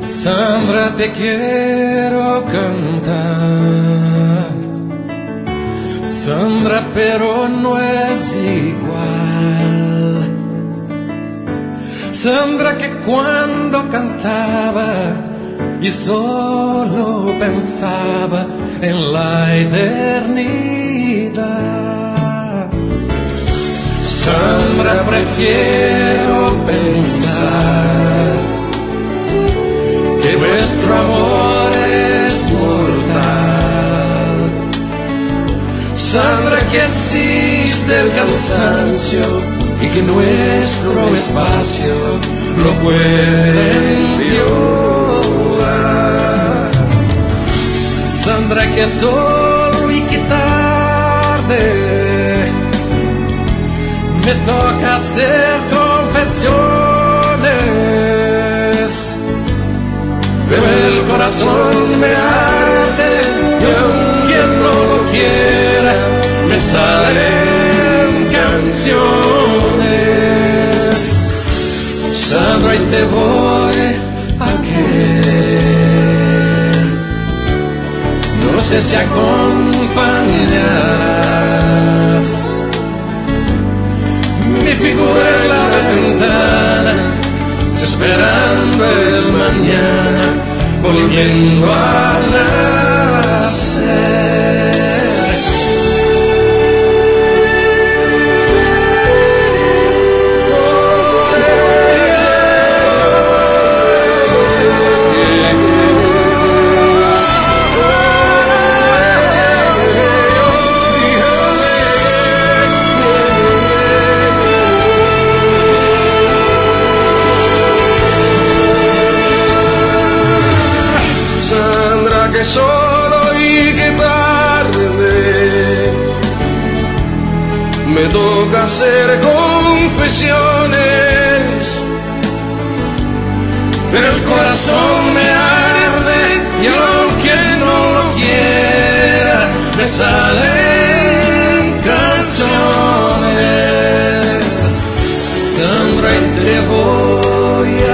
Sandra, te quiero cantar. Sandra, pero no es igual. Sandra, que cuando cantaba y solo pensaba en la eternidad. Sandra, prefiero pensar que nuestro amor es mortal. Sandra, que existe el cansancio y que nuestro espacio lo pueden violar. Sandra, que solo y que tarde me toca hacer confesiones, pero el corazón me arde y aunque no lo quiera me salen canciones. Sandra, y te voy a querer. No sé si acompañarás mi figura en la ventana, esperando el mañana, volviendo a nacer. Que solo y que tarde me toca hacer confesiones, pero el corazón me arde y aunque no lo quiera me salen canciones. Sandra, y te voy a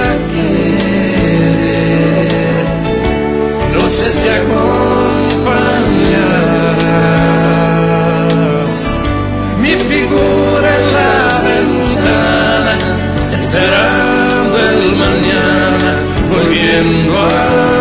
querer. No sé si acompañarás mi figura en la ventana, esperando el mañana, volviendo a